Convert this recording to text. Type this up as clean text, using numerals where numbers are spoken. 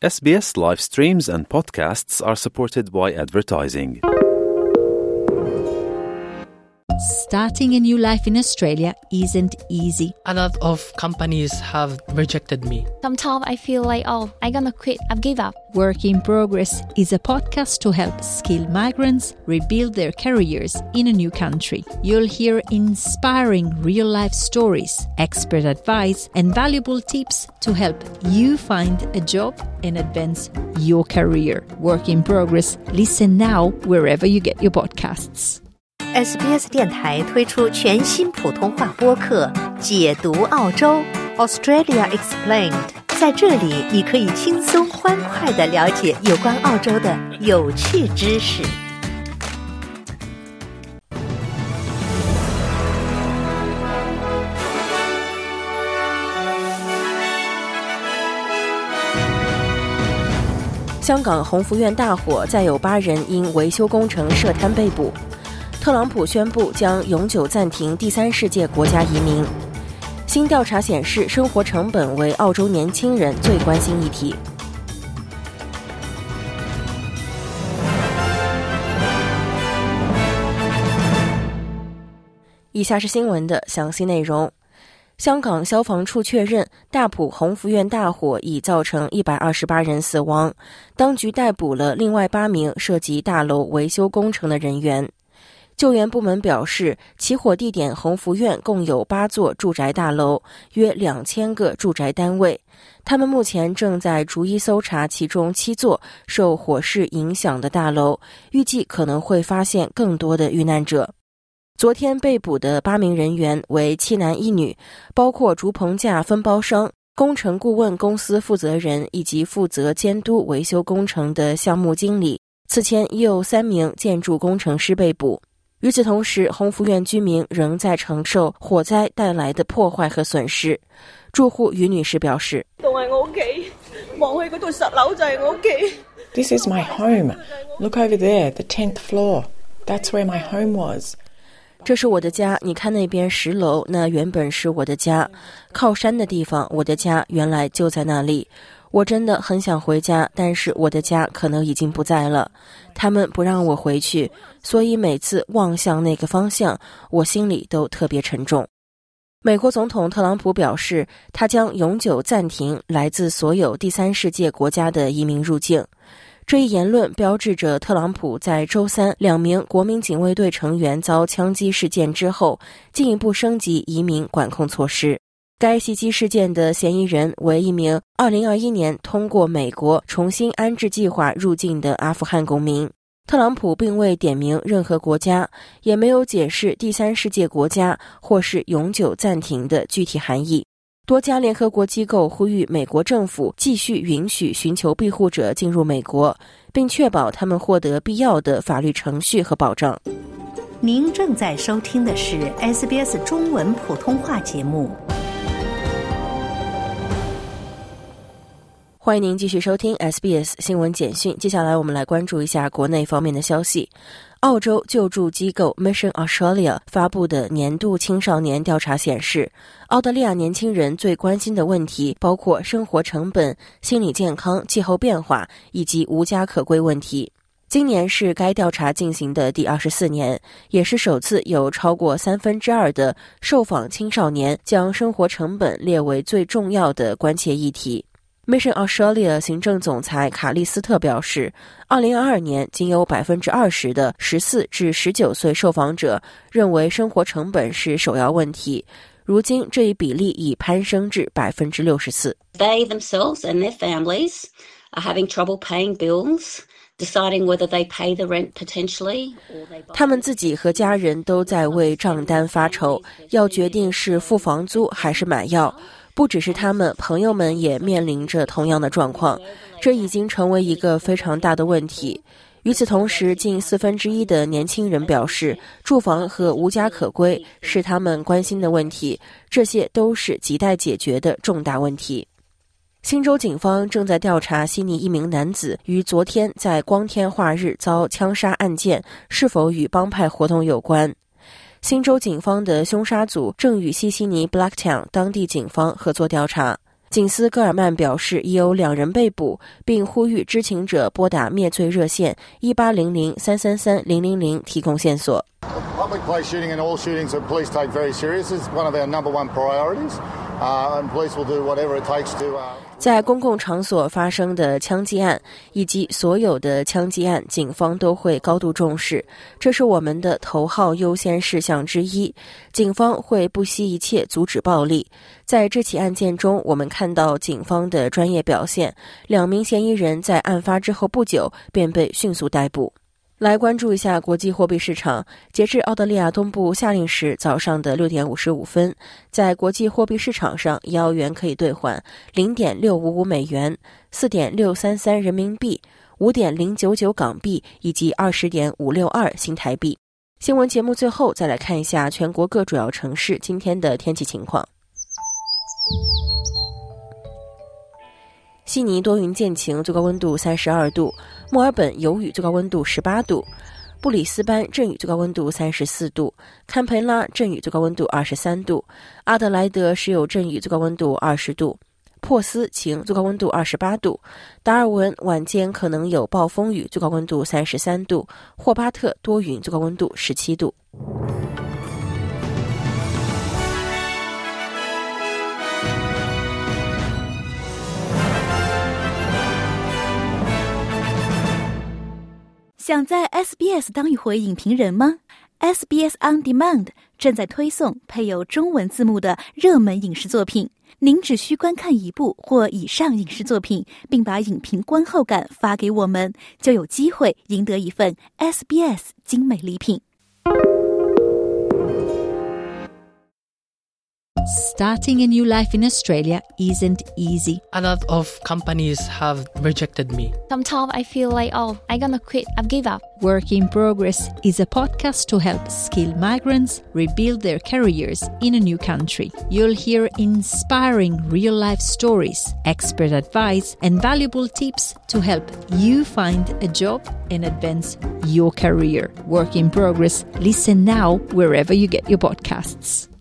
SBS live streams and podcasts are supported by advertising. Starting a new life in Australia isn't easy. A lot of companies have rejected me. Sometimes I feel like, I'm gonna quit, I've give up. Work in Progress is a podcast to help skilled migrants rebuild their careers in a new country. You'll hear inspiring real-life stories, expert advice, and valuable tips to help you find a job and advance your career. Work in Progress. Listen now wherever you get your podcasts. SBS 电台推出全新普通话播客解读澳洲 Australia Explained， 在这里你可以轻松欢快地了解有关澳洲的有趣知识。香港宏福苑大火，再有8人因维修工程涉贪被捕。特朗普宣布将永久暂停第三世界国家移民。新调查显示，生活成本为澳洲年轻人最关心议题。以下是新闻的详细内容。香港消防处确认，大埔宏福苑大火已造成128人死亡，当局逮捕了另外8名涉及大楼维修工程的人员。救援部门表示，起火地点宏福苑共有8座住宅大楼，约2000个住宅单位。他们目前正在逐一搜查其中7座受火势影响的大楼，预计可能会发现更多的遇难者。昨天被捕的8名人员为7男1女，包括竹棚架分包商、工程顾问公司负责人以及负责监督维修工程的项目经理。此前已有3名建筑工程师被捕。与此同时，宏福苑居民仍在承受火灾带来的破坏和损失。住户于女士表示：“ 都係我屋企，望去嗰度10樓就係我屋企。” This is my home. Look over there, the 10th floor. That's where my home was. 这是我的家，你看那边10楼，那原本是我的家。靠山的地方，我的家原来就在那里。我真的很想回家，但是我的家可能已经不在了。他们不让我回去，所以每次望向那个方向，我心里都特别沉重。美国总统特朗普表示，他将永久暂停来自所有第三世界国家的移民入境。这一言论标志着特朗普在周32名国民警卫队成员遭枪击事件之后，进一步升级移民管控措施。该袭击事件的嫌疑人为一名2021年通过美国重新安置计划入境的阿富汗公民。特朗普并未点名任何国家，也没有解释第三世界国家或是永久暂停的具体含义。多家联合国机构呼吁美国政府继续允许寻求庇护者进入美国，并确保他们获得必要的法律程序和保障。您正在收听的是 SBS 中文普通话节目。欢迎您继续收听 SBS 新闻简讯。接下来我们来关注一下国内方面的消息。澳洲救助机构 Mission Australia 发布的年度青少年调查显示，澳大利亚年轻人最关心的问题包括生活成本、心理健康、气候变化以及无家可归问题。今年是该调查进行的第24年，也是首次有超过2/3的受访青少年将生活成本列为最重要的关切议题。Mission Australia 行政总裁卡利斯特表示，2022年仅有20%的14至19岁受访者认为生活成本是首要问题，如今这一比例已攀升至64%。 They themselves and their families are having trouble paying bills.Deciding whether they pay the rent potentially, or they buy. 他们自己和家人都在为账单发愁，要决定是付房租还是买药。不只是他们，朋友们也面临着同样的状况，这已经成为一个非常大的问题。与此同时，近1/4的年轻人表示，住房和无家可归是他们关心的问题，这些都是亟待解决的重大问题。新州警方正在调查悉尼一名男子于昨天在光天化日遭枪杀案件是否与帮派活动有关。新州警方的凶杀组正与悉尼 Blacktown 当地警方合作调查。 警司戈尔曼表示，已有2人被捕，并呼吁知情者拨打灭罪热线1800-333-000提供线索。 Public place shooting and all shootings that police take very serious is one of our number one priorities, and police will do whatever it takes to. 在公共场所发生的枪击案以及所有的枪击案，警方都会高度重视，这是我们的头号优先事项之一。警方会不惜一切阻止暴力。在这起案件中，我们看到警方的专业表现，2名嫌疑人在案发之后不久便被迅速逮捕。来关注一下国际货币市场。截至澳大利亚东部夏令时早上的6点55分，在国际货币市场上，1澳元可以兑换 0.655 美元、4.633人民币、5.099港币以及 20.562 新台币。新闻节目最后再来看一下全国各主要城市今天的天气情况。悉尼多云见晴，最高温度32度；墨尔本有雨，最高温度18度；布里斯班阵雨，最高温度34度；堪培拉阵雨，最高温度23度；阿德莱德时有阵雨，最高温度20度；珀斯晴，最高温度28度；达尔文晚间可能有暴风雨，最高温度33度；霍巴特多云，最高温度17度。 想在 SBS 当一回影评人吗？ SBS On Demand 正在推送配有中文字幕的热门影视作品，您只需观看1部或以上影视作品，并把影评观后感发给我们，就有机会赢得一份 SBS 精美礼品。 Starting a new life in Australia isn't easy. A lot of companies have rejected me. Sometimes I feel like, I'm gonna quit. I've give up. Work in Progress is a podcast to help skilled migrants rebuild their careers in a new country. You'll hear inspiring real-life stories, expert advice, and valuable tips to help you find a job and advance your career. Work in Progress. Listen now wherever you get your podcasts.